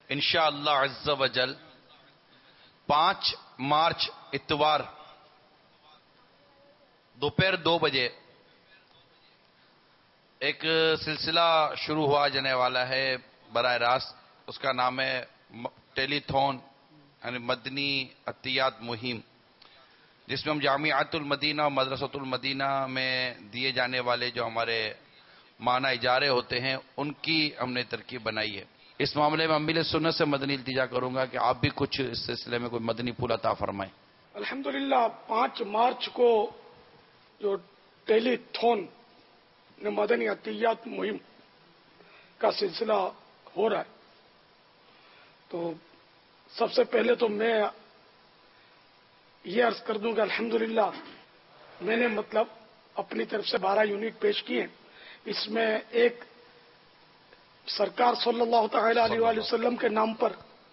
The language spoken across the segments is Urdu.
انشاءاللہ عز و جل 5 مارچ اتوار دوپہر 2 بجے ایک سلسلہ شروع ہوا جانے والا ہے براہ راست. اس کا نام ہے ٹیلی تھون یعنی مدنی عطیات مہم، جس میں ہم جامعۃ المدینہ اور مدرسۃ المدینہ میں دیے جانے والے جو ہمارے معنی اجارے ہوتے ہیں ان کی ہم نے ترکیب بنائی ہے. اس معاملے میں امیل سنت سے مدنی التجا کروں گا کہ آپ بھی کچھ اس سلسلے میں کوئی مدنی پھول عطا فرمائیں. الحمدللہ 5 مارچ کو جو ٹیلی تھون مدنی عطیات مہم کا سلسلہ ہو رہا ہے، تو سب سے پہلے تو میں یہ عرض کر دوں کہ الحمدللہ میں نے اپنی طرف سے 12 یونٹ پیش کیے. اس میں ایک سرکار صلی اللہ تعالی علیہ وآلہ وسلم کے نام پر،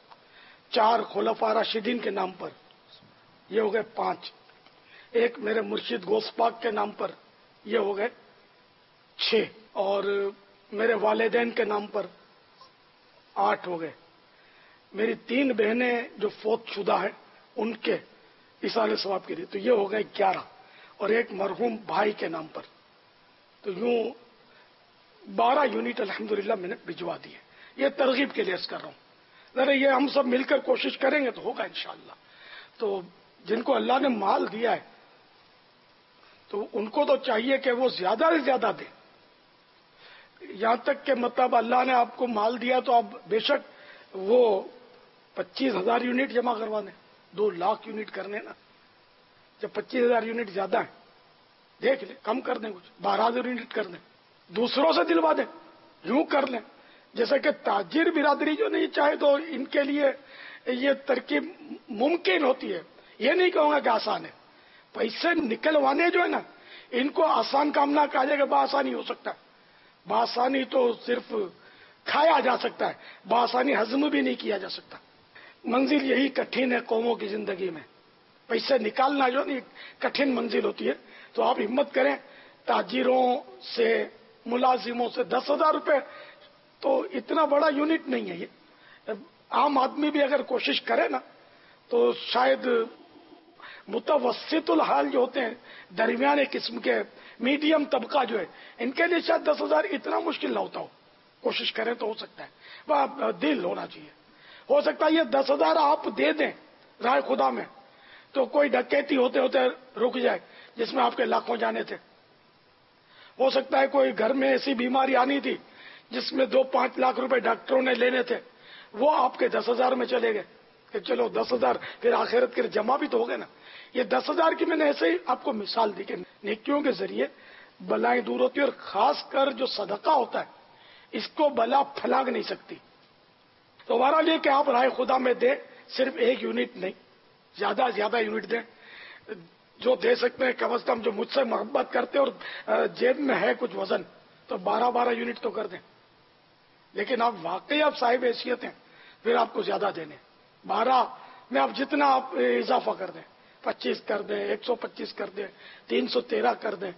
4 خلفاء راشدین کے نام پر، یہ ہو گئے 5. ایک میرے مرشد غوث پاک کے نام پر، یہ ہو گئے 6. اور میرے والدین کے نام پر 8 ہو گئے. میری 3 بہنیں جو فوت شدہ ہیں ان کے ایصال ثواب کے لیے، تو یہ ہو گئے 11. اور ایک مرحوم بھائی کے نام پر، تو یوں 12 یونٹ الحمدللہ میں نے بھجوا دیے. یہ ترغیب کے لیے عرض کر رہا ہوں. ذرا یہ ہم سب مل کر کوشش کریں گے تو ہوگا انشاءاللہ. تو جن کو اللہ نے مال دیا ہے تو ان کو تو چاہیے کہ وہ زیادہ سے زیادہ دیں. یہاں تک کہ اللہ نے آپ کو مال دیا تو آپ بے شک وہ 25,000 یونٹ جمع کروا دیں. 2 لاکھ یونٹ کرنے نا، جب 25,000 یونٹ زیادہ ہیں دیکھ لیں، کم کر دیں، کچھ 12,000 یونٹ کر دیں، دوسروں سے دلوا دیں، یوں کر لیں. جیسا کہ تاجر برادری جو نہیں چاہے تو ان کے لیے یہ ترکیب ممکن ہوتی ہے. یہ نہیں کہوں گا کہ آسان ہے. پیسے نکلوانے جو ہے نا، ان کو آسان کام نہ کہا جائے کہ بآسانی ہو سکتا ہے. بآسانی تو صرف کھایا جا سکتا ہے، بآسانی ہضم بھی نہیں کیا جا سکتا. منزل یہی کٹھن ہے قوموں کی زندگی میں. پیسے نکالنا جو نہیں کٹھن منزل ہوتی ہے. تو آپ ہمت کریں، تاجروں سے، ملازموں سے 10,000 روپے تو اتنا بڑا یونٹ نہیں ہے. یہ عام آدمی بھی اگر کوشش کرے نا تو شاید متوسط الحال جو ہوتے ہیں، درمیانے قسم کے میڈیم طبقہ جو ہے، ان کے لیے شاید 10,000 اتنا مشکل نہ ہوتا ہو. کوشش کریں تو ہو سکتا ہے. وہ دل ہونا چاہیے. ہو سکتا ہے یہ 10,000 آپ دے دیں راہ خدا میں تو کوئی ڈکیتی ہوتے ہوتے رک جائے جس میں آپ کے لاکھوں جانے تھے. ہو سکتا ہے کوئی گھر میں ایسی بیماری آنی تھی جس میں 2-5 لاکھ روپے ڈاکٹروں نے لینے تھے، وہ آپ کے 10,000 میں چلے گئے کہ چلو 10,000 پھر آخرت کے جمع بھی تو ہو گئے نا. یہ 10,000 کی میں نے ایسے ہی آپ کو مثال دی کہ نیکیوں کے ذریعے بلائیں دور ہوتی ہے. اور خاص کر جو صدقہ ہوتا ہے اس کو بلا پھلاگ نہیں سکتی. تو ہمارا لیے کہ آپ راہ خدا میں دیں، صرف 1 یونٹ نہیں، زیادہ زیادہ یونٹ دیں. جو دے سکتے ہیں کم از کم، جو مجھ سے محبت کرتے اور جیب میں ہے کچھ وزن، تو 12 یونٹ تو کر دیں. لیکن آپ واقعی آپ صاحب حیثیت ہیں پھر آپ کو زیادہ دینے. 12 میں آپ جتنا آپ اضافہ کر دیں، 25 کر دیں، 125 کر دیں، 313 کر دیں،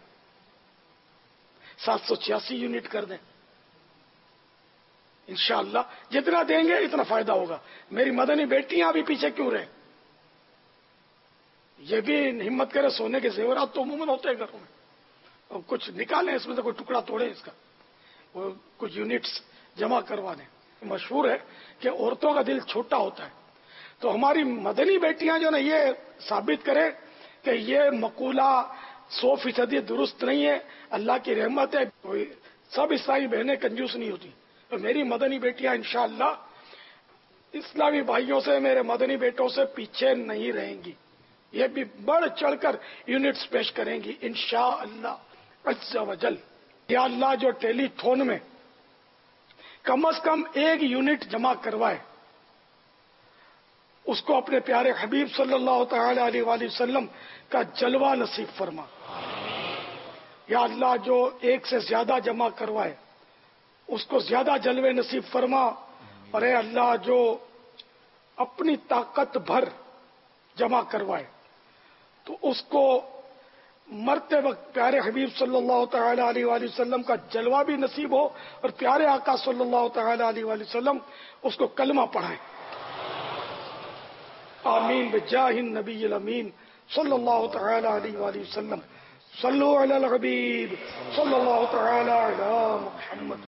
786 یونٹ کر دیں. انشاءاللہ جتنا دیں گے اتنا فائدہ ہوگا. میری مدنی بیٹیاں بھی پیچھے کیوں رہیں؟ یہ بھی ہمت کرے. سونے کے زیورات تو عموماً ہوتے ہیں گھروں میں، اور کچھ نکالیں اس میں سے، کوئی ٹکڑا توڑیں اس کا، وہ کچھ یونٹس جمع کروا دیں. مشہور ہے کہ عورتوں کا دل چھوٹا ہوتا ہے. تو ہماری مدنی بیٹیاں جو نا یہ ثابت کریں کہ یہ مقولہ 100% درست نہیں ہے. اللہ کی رحمت ہے، سب اسلامی بہنیں کنجوس نہیں ہوتی. تو میری مدنی بیٹیاں انشاءاللہ اسلامی بھائیوں سے، میرے مدنی بیٹوں سے پیچھے نہیں رہیں گی. یہ بھی بڑھ چڑھ کر یونٹس پیش کریں گی انشاءاللہ عز و جل. یا اللہ جو ٹیلی تھون میں کم از کم 1 یونٹ جمع کروائے اس کو اپنے پیارے حبیب صلی اللہ تعالی علیہ وآلہ وسلم کا جلوہ نصیب فرما. یا اللہ جو 1 سے زیادہ جمع کروائے اس کو زیادہ جلوے نصیب فرما. اور اے اللہ جو اپنی طاقت بھر جمع کروائے تو اس کو مرتے وقت پیارے حبیب صلی اللہ تعالی علیہ وآلہ وسلم کا جلوہ بھی نصیب ہو اور پیارے آقا صلی اللہ تعالی علیہ وآلہ وسلم اس کو کلمہ پڑھائیں. آمین بجاہ النبی الامین صلی اللہ تعالی علیہ وآلہ وسلم. صلو علی الحبیب صلی اللہ تعالی علی محمد.